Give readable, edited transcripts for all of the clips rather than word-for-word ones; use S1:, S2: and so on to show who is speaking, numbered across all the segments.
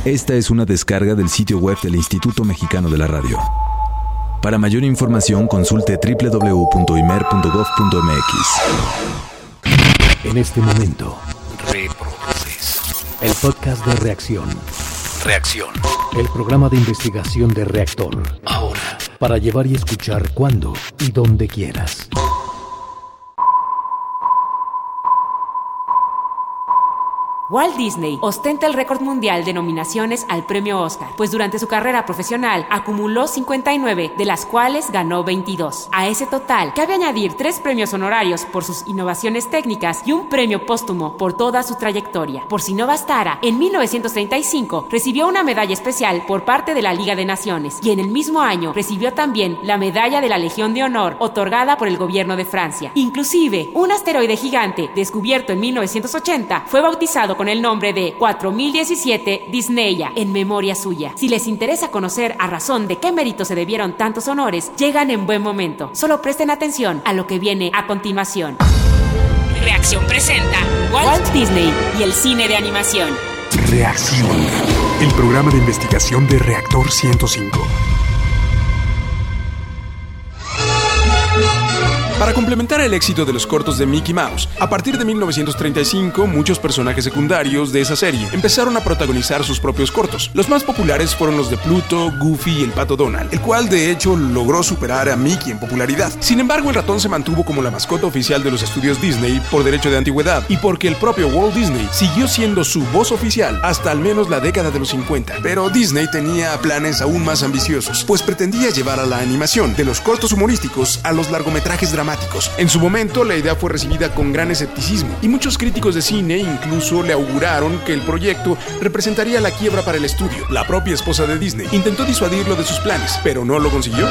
S1: Esta es una descarga del sitio web del Instituto Mexicano de la Radio. Para mayor información, consulte www.imer.gov.mx.
S2: En este momento, reproduces el podcast de Reacción. Reacción. El programa de investigación de Reactor. Ahora, para llevar y escuchar cuando y donde quieras.
S3: Walt Disney ostenta el récord mundial de nominaciones al premio Oscar, pues durante su carrera profesional acumuló 59, de las cuales ganó 22. A ese total cabe añadir 3 premios honorarios por sus innovaciones técnicas y un premio póstumo por toda su trayectoria. Por si no bastara, en 1935 recibió una medalla especial por parte de la Liga de Naciones y en el mismo año recibió también la medalla de la Legión de Honor otorgada por el gobierno de Francia. Inclusive, un asteroide gigante descubierto en 1980 fue bautizado con el nombre de 4017 Disneya, en memoria suya. Si les interesa conocer a razón de qué mérito se debieron tantos honores, llegan en buen momento. Solo presten atención a lo que viene a continuación. Reacción presenta Walt Disney y el cine de animación.
S4: Reacción, el programa de investigación de Reactor 105.
S5: Para complementar el éxito de los cortos de Mickey Mouse, a partir de 1935, muchos personajes secundarios de esa serie empezaron a protagonizar sus propios cortos. Los más populares fueron los de Pluto, Goofy y el Pato Donald, el cual de hecho logró superar a Mickey en popularidad. Sin embargo, el ratón se mantuvo como la mascota oficial de los estudios Disney por derecho de antigüedad y porque el propio Walt Disney siguió siendo su voz oficial hasta al menos la década de los 50. Pero Disney tenía planes aún más ambiciosos, pues pretendía llevar a la animación de los cortos humorísticos a los largometrajes dramáticos. En su momento, la idea fue recibida con gran escepticismo y muchos críticos de cine incluso le auguraron que el proyecto representaría la quiebra para el estudio. La propia esposa de Disney intentó disuadirlo de sus planes, pero no lo consiguió.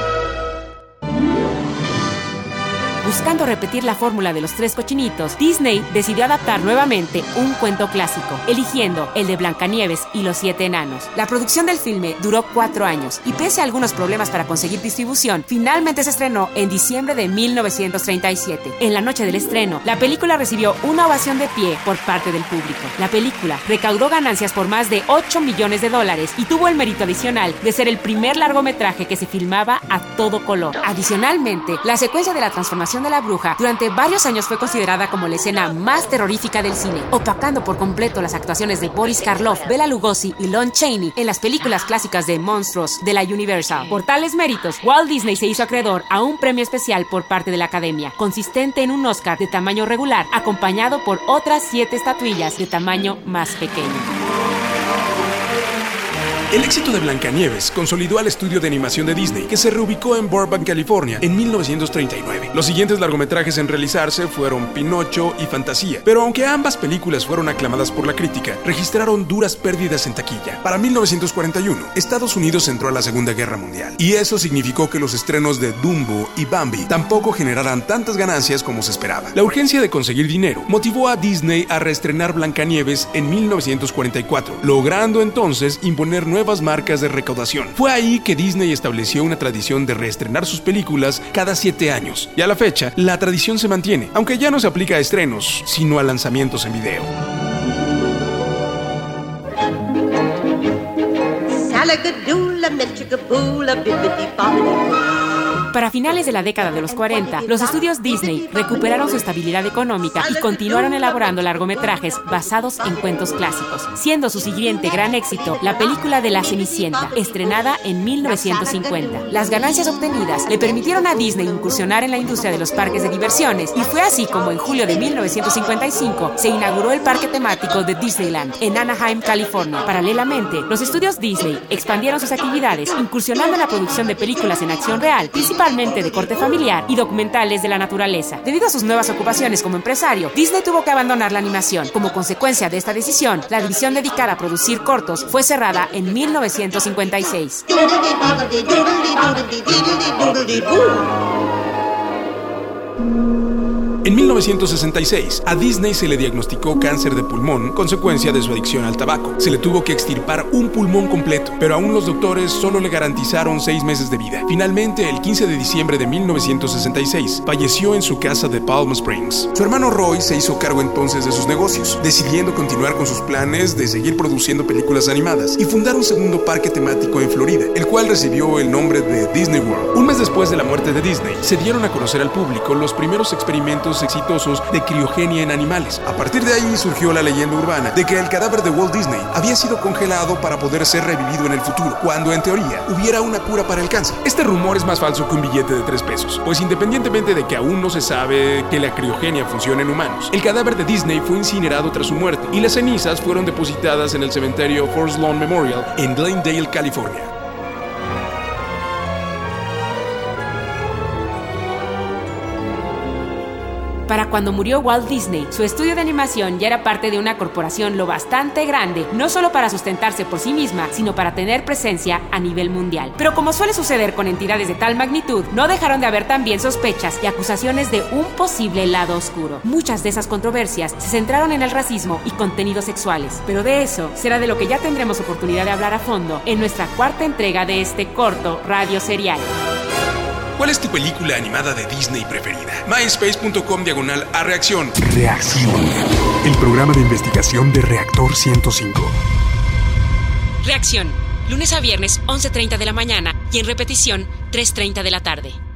S3: Buscando repetir la fórmula de los 3 cochinitos, Disney decidió adaptar nuevamente un cuento clásico, eligiendo el de Blancanieves y los 7 enanos. La producción del filme duró 4 años y pese a algunos problemas para conseguir distribución, finalmente se estrenó en diciembre de 1937. En la noche del estreno, la película recibió una ovación de pie por parte del público. La película recaudó ganancias por más de $8 millones y tuvo el mérito adicional de ser el primer largometraje que se filmaba a todo color. Adicionalmente, la secuencia de la transformación de la bruja durante varios años fue considerada como la escena más terrorífica del cine, opacando por completo las actuaciones de Boris Karloff, Bela Lugosi y Lon Chaney en las películas clásicas de monstruos de la Universal. Por tales méritos, Walt Disney se hizo acreedor a un premio especial por parte de la Academia, consistente en un Oscar de tamaño regular, acompañado por otras 7 estatuillas de tamaño más pequeño.
S5: El éxito de Blancanieves consolidó al estudio de animación de Disney, que se reubicó en Burbank, California, en 1939. Los siguientes largometrajes en realizarse fueron Pinocho y Fantasía, pero aunque ambas películas fueron aclamadas por la crítica, registraron duras pérdidas en taquilla. Para 1941, Estados Unidos entró a la Segunda Guerra Mundial, y eso significó que los estrenos de Dumbo y Bambi tampoco generaran tantas ganancias como se esperaba. La urgencia de conseguir dinero motivó a Disney a reestrenar Blancanieves en 1944, logrando entonces imponer nuevas marcas de recaudación. Fue ahí que Disney estableció una tradición de reestrenar sus películas cada 7 años, y a la fecha, la tradición se mantiene, aunque ya no se aplica a estrenos, sino a lanzamientos en video.
S3: Para finales de la década de los 40, los estudios Disney recuperaron su estabilidad económica y continuaron elaborando largometrajes basados en cuentos clásicos, siendo su siguiente gran éxito la película de La Cenicienta, estrenada en 1950. Las ganancias obtenidas le permitieron a Disney incursionar en la industria de los parques de diversiones, y fue así como en julio de 1955 se inauguró el parque temático de Disneyland en Anaheim, California. Paralelamente, los estudios Disney expandieron sus actividades, incursionando en la producción de películas en acción real, principalmente de corte familiar y documentales de la naturaleza. Debido a sus nuevas ocupaciones como empresario, Disney tuvo que abandonar la animación. Como consecuencia de esta decisión, la división dedicada a producir cortos fue cerrada en 1956.
S5: En 1966, a Disney se le diagnosticó cáncer de pulmón, consecuencia de su adicción al tabaco. Se le tuvo que extirpar un pulmón completo, pero aún los doctores solo le garantizaron 6 meses de vida. Finalmente, el 15 de diciembre de 1966, falleció en su casa de Palm Springs. Su hermano Roy se hizo cargo entonces de sus negocios, decidiendo continuar con sus planes de seguir produciendo películas animadas y fundar un segundo parque temático en Florida, el cual recibió el nombre de Disney World. Un mes después de la muerte de Disney, se dieron a conocer al público los primeros experimentos exitosos de criogenia en animales. A partir de ahí surgió la leyenda urbana de que el cadáver de Walt Disney había sido congelado para poder ser revivido en el futuro, cuando en teoría hubiera una cura para el cáncer. Este rumor es más falso que un billete de 3 pesos, pues independientemente de que aún no se sabe que la criogenia funciona en humanos, el cadáver de Disney fue incinerado tras su muerte y las cenizas fueron depositadas en el cementerio Forest Lawn Memorial en Glendale, California.
S3: Para cuando murió Walt Disney, su estudio de animación ya era parte de una corporación lo bastante grande, no solo para sustentarse por sí misma, sino para tener presencia a nivel mundial. Pero como suele suceder con entidades de tal magnitud, no dejaron de haber también sospechas y acusaciones de un posible lado oscuro. Muchas de esas controversias se centraron en el racismo y contenidos sexuales, pero de eso será de lo que ya tendremos oportunidad de hablar a fondo en nuestra 4ª entrega de este corto radio serial.
S5: ¿Cuál es tu película animada de Disney preferida? myspace.com/a-reacción.
S4: Reacción. El programa de investigación de Reactor 105.
S3: Reacción. Lunes a viernes, 11:30 de la mañana y en repetición, 3:30 de la tarde.